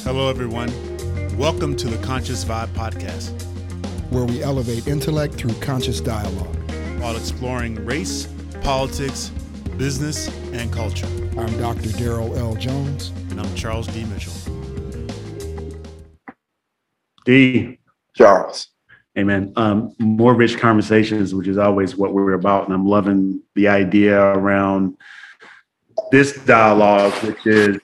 Hello, everyone. Welcome to the Conscious Vibe Podcast, where we elevate intellect through conscious dialogue while exploring race, politics, business, and culture. I'm Dr. Daryl L. Jones. And I'm Charles D. Mitchell. D. Charles. Amen. More rich conversations, which is always what we're about. And I'm loving the idea around this dialogue, which is,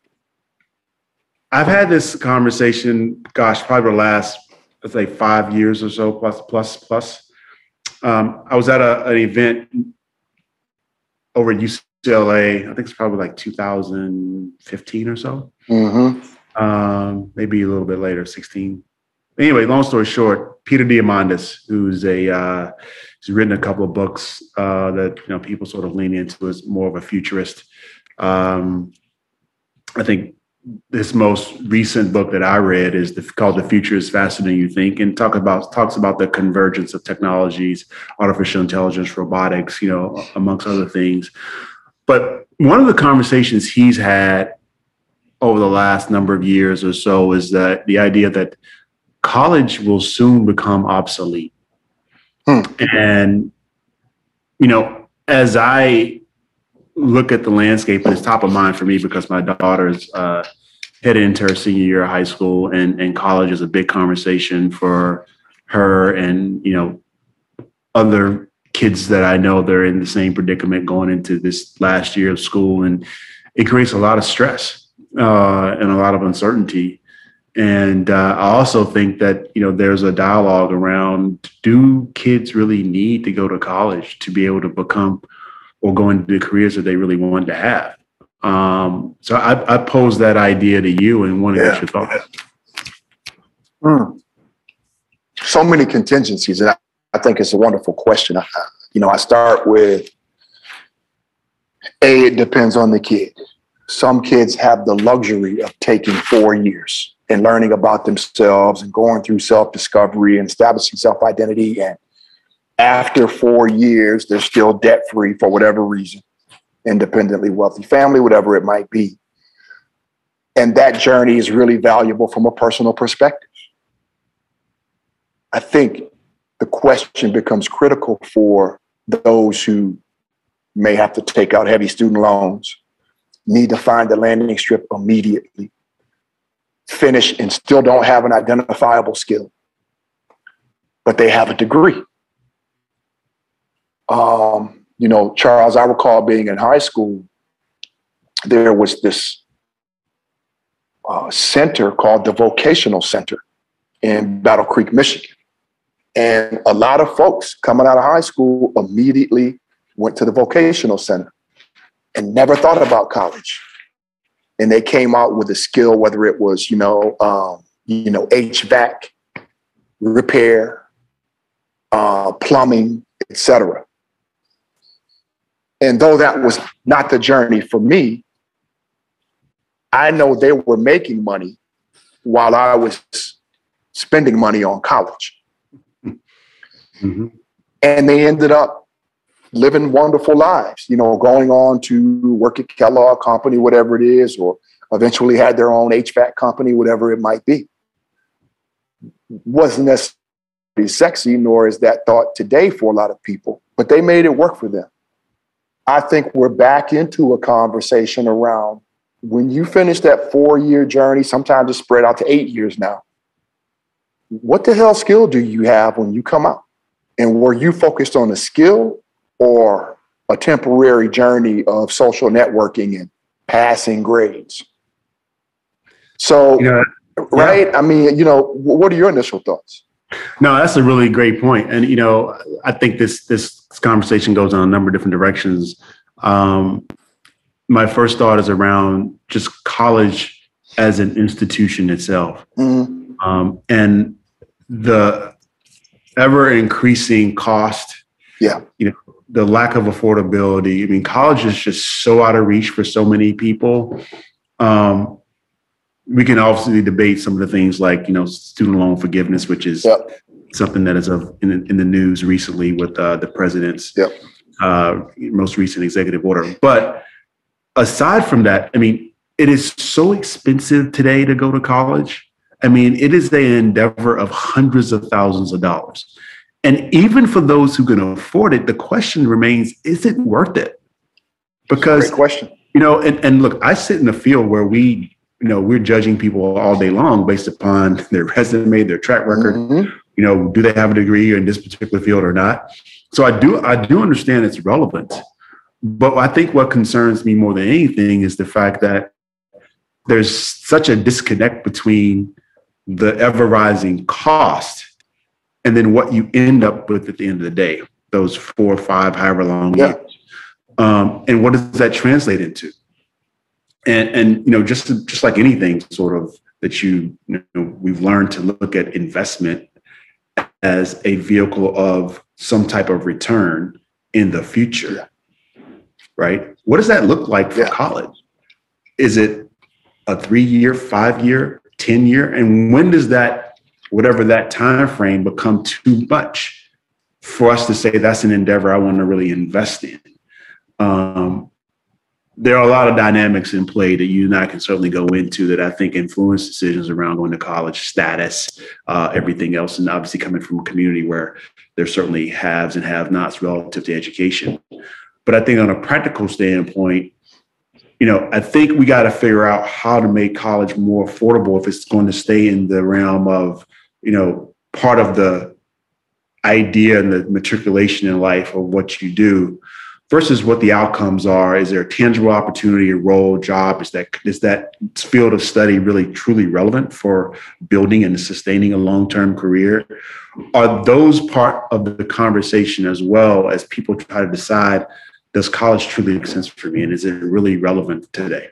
I've had this conversation, probably the last, let's say 5 years or so, plus. I was at an event over at UCLA. I think it's probably like 2015 or so. Maybe a little bit later, 16. Anyway, long story short, Peter Diamandis, who's he's written a couple of books that people sort of lean into as more of a futurist. I think this most recent book that I read is called "The Future is Faster Than You Think," and talks about the convergence of technologies, artificial intelligence, robotics, amongst other things. But one of the conversations he's had over the last number of years or so is that the idea that college will soon become obsolete. And, as I look at the landscape, and it's top of mind for me because my daughter's headed into her senior year of high school, and college is a big conversation for her and, other kids that I know they're in the same predicament going into this last year of school. And it creates a lot of stress and a lot of uncertainty. And I also think that, there's a dialogue around, do kids really need to go to college to be able to become or go into the careers that they really want to have? So I posed that idea to you and want to get your thoughts. So many contingencies. And I think it's a wonderful question. I start with, it depends on the kid. Some kids have the luxury of taking 4 years and learning about themselves and going through self-discovery and establishing self-identity. And after 4 years, they're still debt-free for whatever reason, independently wealthy family, whatever it might be. And that journey is really valuable from a personal perspective. I think the question becomes critical for those who may have to take out heavy student loans, need to find the landing strip immediately, finish and still don't have an identifiable skill, but they have a degree. Charles, I recall being in high school, there was this center called the Vocational Center in Battle Creek, Michigan. And a lot of folks coming out of high school immediately went to the Vocational Center and never thought about college. And they came out with a skill, whether it was, HVAC, repair, plumbing, etc. And though that was not the journey for me, I know they were making money while I was spending money on college. And they ended up living wonderful lives, going on to work at Kellogg Company, whatever it is, or eventually had their own HVAC company, whatever it might be. Wasn't necessarily sexy, nor is that thought today for a lot of people, but they made it work for them. I think we're back into a conversation around when you finish that 4-year journey, sometimes it's spread out to 8 years now. What the hell skill do you have when you come out? And were you focused on a skill or a temporary journey of social networking and passing grades? So, right? I mean, what are your initial thoughts? No, that's a really great point. And, I think this conversation goes in a number of different directions. My first thought is around just college as an institution itself. And the ever increasing cost, the lack of affordability. I mean, college is just so out of reach for so many people. We can obviously debate some of the things like, student loan forgiveness, which is something that is in the news recently with the president's most recent executive order. But aside from that, I mean, it is so expensive today to go to college. I mean, it is an endeavor of hundreds of thousands of dollars. And even for those who can afford it, the question remains, is it worth it? Because, great question. And look, I sit in a field where we're judging people all day long based upon their resume, their track record. Mm-hmm. Do they have a degree in this particular field or not? So I do understand it's relevant. But I think what concerns me more than anything is the fact that there's such a disconnect between the ever rising cost and then what you end up with at the end of the day, those 4 or 5, however long years. And what does that translate into? And just like anything sort of that we've learned to look at investment as a vehicle of some type of return in the future, right? What does that look like for college? Is it a 3-year, 5-year, 10-year? And when does that, whatever that time frame, become too much for us to say that's an endeavor I want to really invest in? There are a lot of dynamics in play that you and I can certainly go into that I think influence decisions around going to college, status, everything else. And obviously coming from a community where there certainly haves and have-nots relative to education. But I think on a practical standpoint, I think we got to figure out how to make college more affordable if it's going to stay in the realm of, part of the idea and the matriculation in life of what you do versus what the outcomes are. Is there a tangible opportunity, a role, job? Is that field of study really truly relevant for building and sustaining a long-term career? Are those part of the conversation as well as people try to decide, does college truly make sense for me? And is it really relevant today?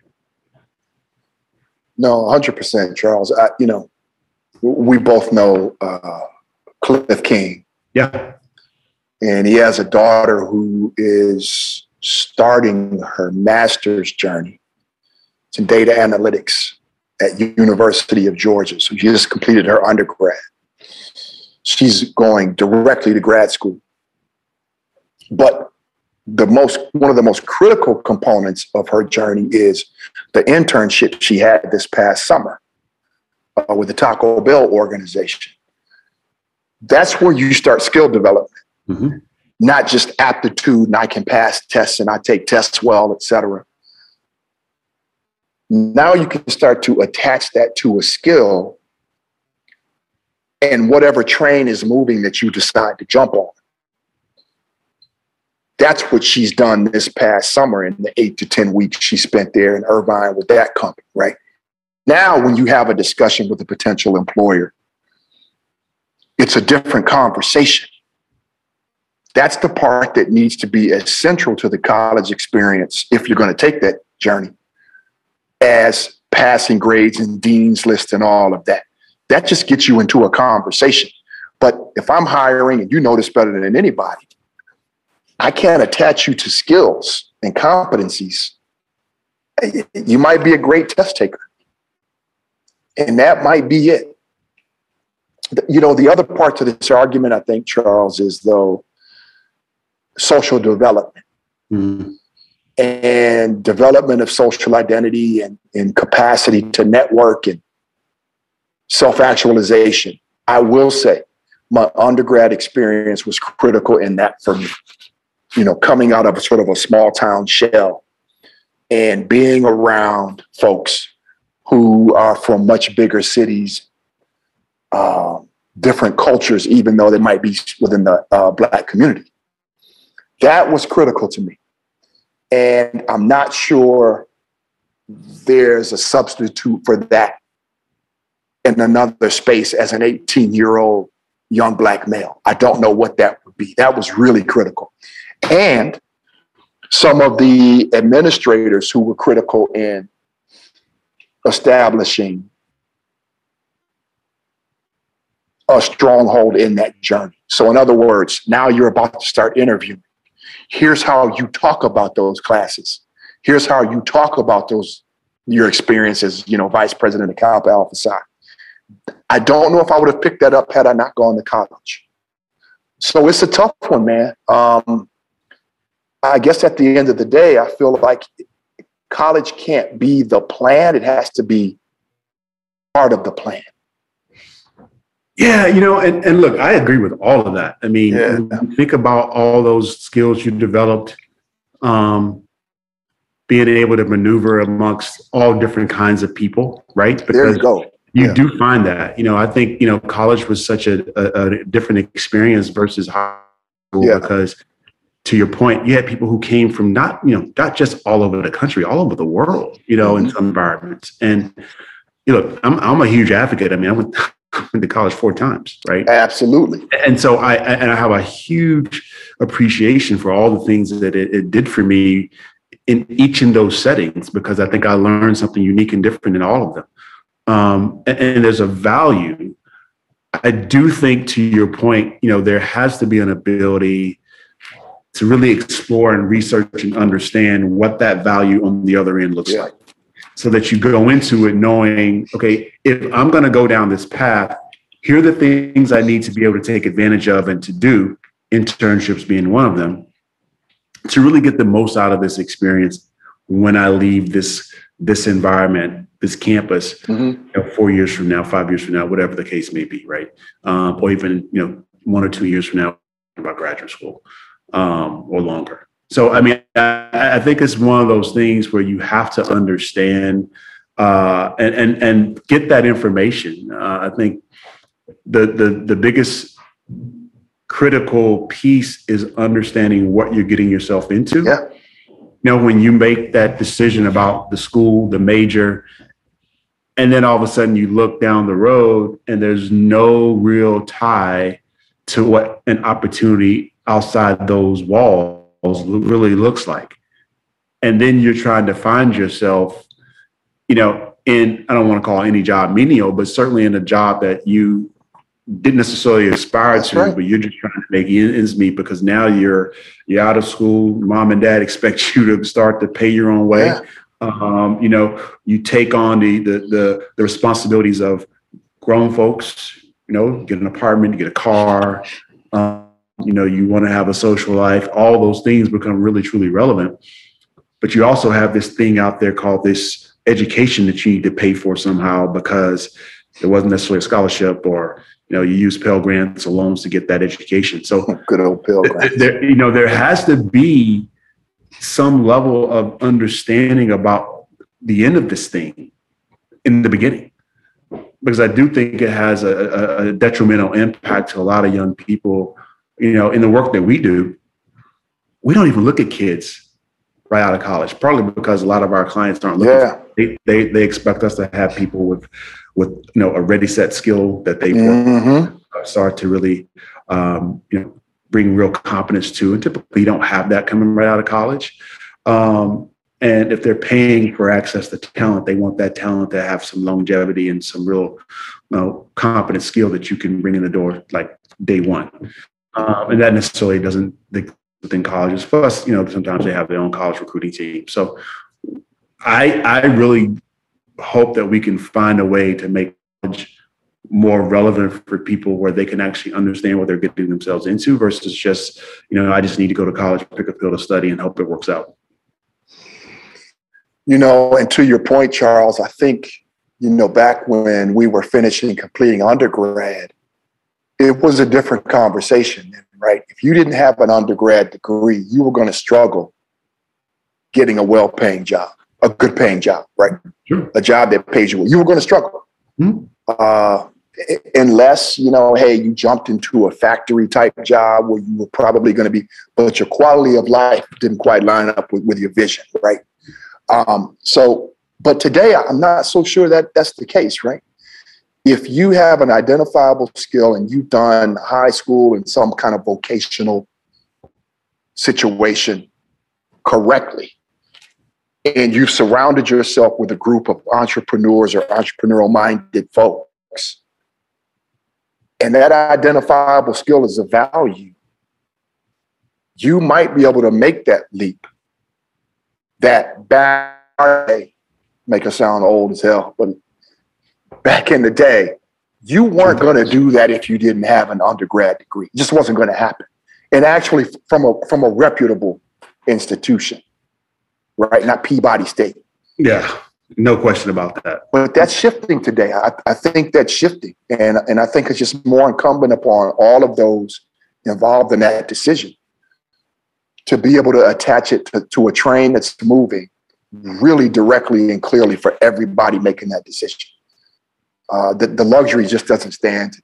No, 100%, Charles. We both know Cliff King. Yeah. And he has a daughter who is starting her master's journey. It's in data analytics at University of Georgia. So she just completed her undergrad. She's going directly to grad school. But one of the most critical components of her journey is the internship she had this past summer with the Taco Bell organization. That's where you start skill development. Mm-hmm. Not just aptitude and I can pass tests and I take tests well, et cetera. Now you can start to attach that to a skill and whatever train is moving that you decide to jump on. That's what she's done this past summer in the 8 to 10 weeks she spent there in Irvine with that company, right? Now, when you have a discussion with a potential employer, it's a different conversation. That's the part that needs to be as central to the college experience if you're going to take that journey as passing grades and dean's list and all of that. That just gets you into a conversation. But if I'm hiring, and you know this better than anybody, I can't attach you to skills and competencies. You might be a great test taker, and that might be it. The other part to this argument, I think, Charles, is though social development and development of social identity and capacity to network and self-actualization. I will say my undergrad experience was critical in that for me. Coming out of a sort of a small town shell and being around folks who are from much bigger cities, different cultures, even though they might be within the Black community. That was critical to me. And I'm not sure there's a substitute for that in another space as an 18-year-old young Black male. I don't know what that would be. That was really critical. And some of the administrators who were critical in establishing a stronghold in that journey. So in other words, now you're about to start interviewing. Here's how you talk about those classes. Here's how you talk about your experiences, vice president of Kappa Alpha Psi. I don't know if I would have picked that up had I not gone to college. So it's a tough one, man. I guess at the end of the day, I feel like college can't be the plan. It has to be part of the plan. Yeah, and look, I agree with all of that. I mean, when you think about all those skills you developed, being able to maneuver amongst all different kinds of people, right? Because there you go. You do find that. I think, college was such a different experience versus high school because, to your point, you had people who came from not just all over the country, all over the world, in some environments. And look, I'm a huge advocate. I mean, I went to college 4 times, right? Absolutely. And so I have a huge appreciation for all the things that it did for me in each of those settings, because I think I learned something unique and different in all of them. And there's a value. I do think, to your point, there has to be an ability to really explore and research and understand what that value on the other end looks like, so that you go into it knowing, okay, if I'm going to go down this path, here are the things I need to be able to take advantage of and to do, internships being one of them, to really get the most out of this experience when I leave this environment, this campus, 4 years from now, 5 years from now, whatever the case may be, right? Or even 1 or 2 years from now, about graduate school, or longer. So, I mean, I think it's one of those things where you have to understand and get that information. I think the biggest critical piece is understanding what you're getting yourself into. Yeah. When you make that decision about the school, the major, and then all of a sudden you look down the road and there's no real tie to what an opportunity outside those walls really looks like. And then you're trying to find yourself, in, I don't want to call any job menial, but certainly in a job that you didn't necessarily aspire to, but you're just trying to make ends meet because now you're out of school. Mom and dad expect you to start to pay your own way. Yeah. You take on the responsibilities of grown folks. Get an apartment, you get a car. You want to have a social life. All those things become really, truly relevant. But you also have this thing out there called this education that you need to pay for somehow because it wasn't necessarily a scholarship, or you use Pell Grants or loans to get that education. So good old Pell Grants. There has to be some level of understanding about the end of this thing in the beginning, because I do think it has a detrimental impact to a lot of young people. In the work that we do, we don't even look at kids right out of college, probably because a lot of our clients aren't looking. They expect us to have people with a ready set skill that they start to really bring real competence to, and typically don't have that coming right out of college. And if they're paying for access to talent, they want that talent to have some longevity and some real competent skill that you can bring in the door like day one. And that necessarily doesn't within colleges. Plus, sometimes they have their own college recruiting team. So I really hope that we can find a way to make college more relevant for people, where they can actually understand what they're getting themselves into versus just, I just need to go to college, pick a field of study and hope it works out. And to your point, Charles, I think, back when we were completing undergrad, it was a different conversation, right? If you didn't have an undergrad degree, you were going to struggle getting a well-paying job, a good-paying job, right? Sure. A job that pays you well. You were going to struggle. Unless, you jumped into a factory-type job where you were probably going to be, but your quality of life didn't quite line up with your vision, right? But today, I'm not so sure that that's the case, right? If you have an identifiable skill and you've done high school and some kind of vocational situation correctly, and you've surrounded yourself with a group of entrepreneurs or entrepreneurial-minded folks, and that identifiable skill is of value, you might be able to make that leap. That back, make us sound old as hell, but back in the day, you weren't going to do that if you didn't have an undergrad degree. It just wasn't going to happen. And actually from a reputable institution. right? Not Peabody State. Yeah, no question about that. But that's shifting today. I think that's shifting. And I think it's just more incumbent upon all of those involved in that decision to be able to attach it to a train that's moving really directly and clearly for everybody making that decision. The luxury just doesn't stand.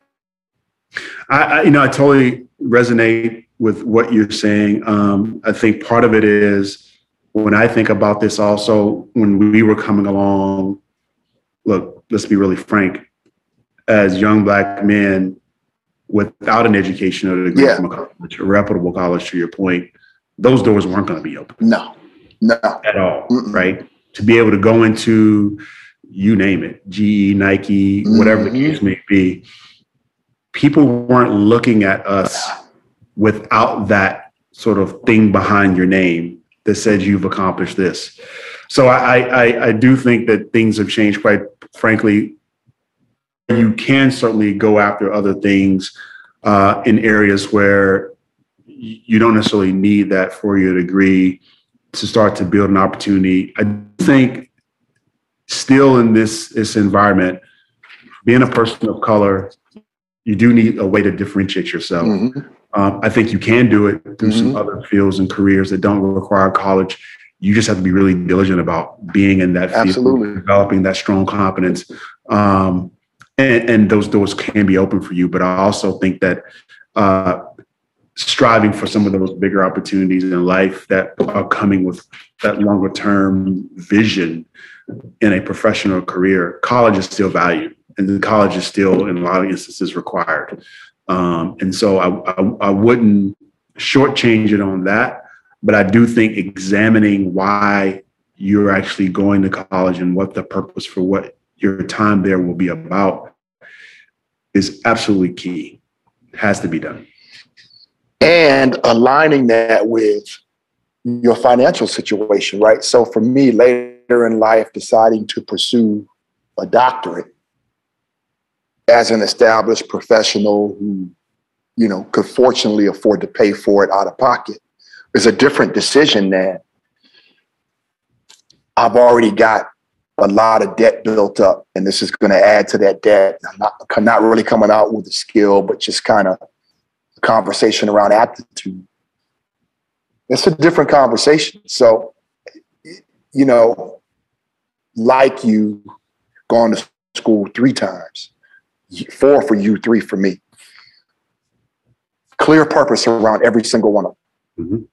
I totally resonate with what you're saying. I think part of it is when I think about this also, when we were coming along, look, let's be really frank, as young Black men without an education or a degree from a college, a reputable college, to your point, those doors weren't going to be open. No. At all, right? To be able to go into, you name it, GE, Nike, whatever the case may be, people weren't looking at us without that sort of thing behind your name that said you've accomplished this. So I do think that things have changed, quite frankly. You can certainly go after other things in areas where you don't necessarily need that four-year degree to start to build an opportunity. I think still in this environment, being a person of color, you do need a way to differentiate yourself. I think you can do it through some other fields and careers that don't require college. You just have to be really diligent about being in that field, developing that strong competence. And those doors can be open for you. But I also think that striving for some of those bigger opportunities in life that are coming with that longer term vision in a professional career, college is still valued, and the college is still in a lot of instances required. And so I wouldn't shortchange it on that, but I do think examining why you're actually going to college and what the purpose for what your time there will be about is absolutely key. It has to be done. And aligning that with your financial situation, right? So for me, later in life, deciding to pursue a doctorate as an established professional who, could fortunately afford to pay for it out of pocket is a different decision than I've already got a lot of debt built up, and this is going to add to that debt. I'm not really coming out with a skill, but just kind of a conversation around aptitude. It's a different conversation. So, like you going to school 3 times, 4 for you, 3 for me. Clear purpose around every single one of them.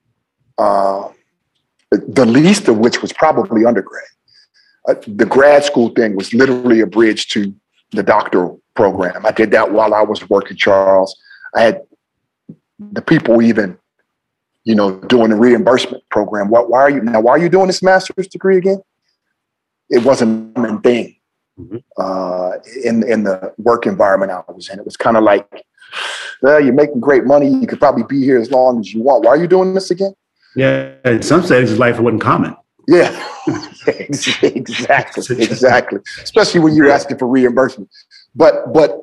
The least of which was probably undergrad. The grad school thing was literally a bridge to the doctoral program. I did that while I was working, Charles. I had the people even, doing the reimbursement program. Why are you doing this master's degree again? It wasn't a common thing in the work environment I was in. It was kind of like, well, you're making great money. You could probably be here as long as you want. Why are you doing this again? Yeah, in some settings, life wasn't common. Yeah, exactly. Especially when you're asking for reimbursement. But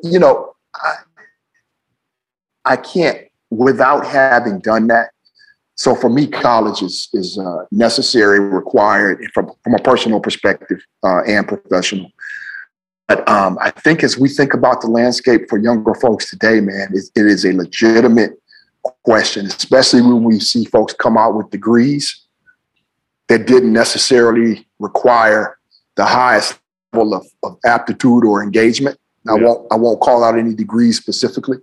I can't without having done that. So for me, college is necessary, required from a personal perspective and professional. But I think as we think about the landscape for younger folks today, man, it is a legitimate question, especially when we see folks come out with degrees that didn't necessarily require the highest level of aptitude or engagement. Yeah. I won't call out any degrees specifically.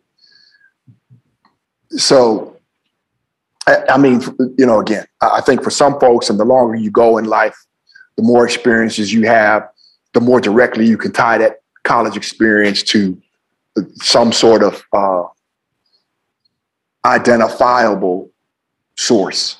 So, I mean, again, I think for some folks, and the longer you go in life, the more experiences you have, the more directly you can tie that college experience to some sort of identifiable source.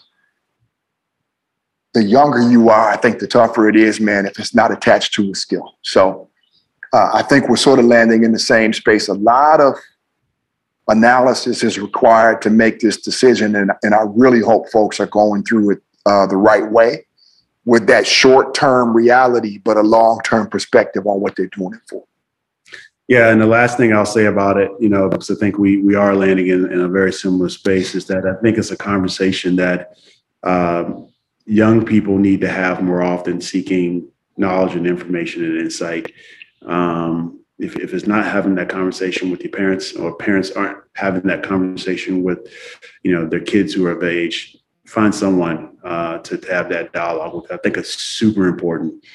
The younger you are, I think the tougher it is, man, if it's not attached to a skill. So I think we're sort of landing in the same space. A lot of analysis is required to make this decision, and I really hope folks are going through it the right way with that short-term reality, but a long-term perspective on what they're doing it for. Yeah, and the last thing I'll say about it, because I think we are landing in a very similar space, is that I think it's a conversation that young people need to have more often, seeking knowledge and information and insight. If it's not having that conversation with your parents, or parents aren't having that conversation with, their kids who are of age, find someone to have that dialogue with. I think it's super important.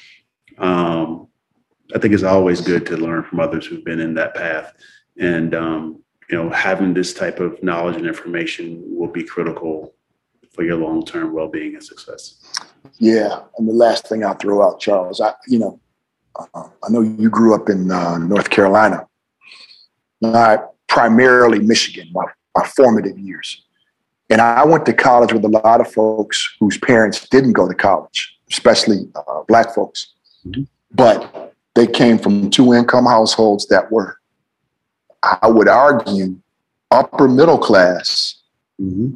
I think it's always good to learn from others who've been in that path. And, having this type of knowledge and information will be critical for your long-term well-being and success. Yeah. And the last thing I'll throw out, Charles, I know you grew up in North Carolina, not primarily Michigan, my formative years. And I went to college with a lot of folks whose parents didn't go to college, especially Black folks. Mm-hmm. But they came from two-income households that were, I would argue, upper middle class. Mm-hmm.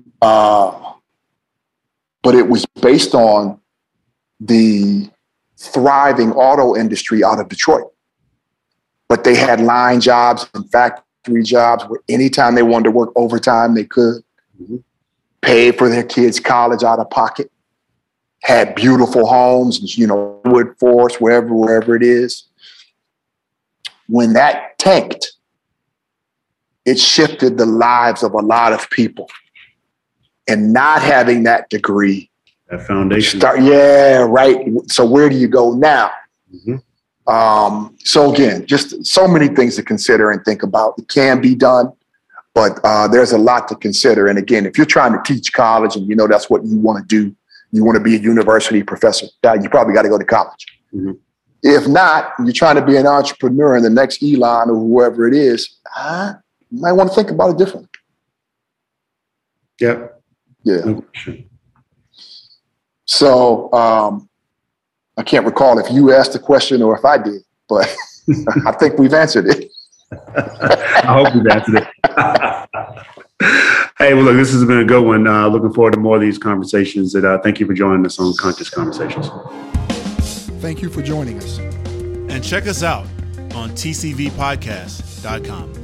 But it was based on the thriving auto industry out of Detroit. But they had line jobs and factory jobs where anytime they wanted to work overtime, they could. Mm-hmm. Paid for their kids' college out of pocket. Had beautiful homes, Wood Forest, wherever it is. When that tanked, it shifted the lives of a lot of people. And not having that degree, that foundation. Right. So where do you go now? Mm-hmm. So again, just so many things to consider and think about. It can be done, but there's a lot to consider. And again, if you're trying to teach college and that's what you want to do, you want to be a university professor, you probably got to go to college. Mm-hmm. If not, you're trying to be an entrepreneur and the next Elon or whoever it is, you might want to think about it differently. Yeah. Yeah. So I can't recall if you asked the question or if I did, but I think we've answered it. I hope we've answered it. Hey, well, look, this has been a good one. Looking forward to more of these conversations. And thank you for joining us on Conscious Conversations. Thank you for joining us. And check us out on tcvpodcast.com.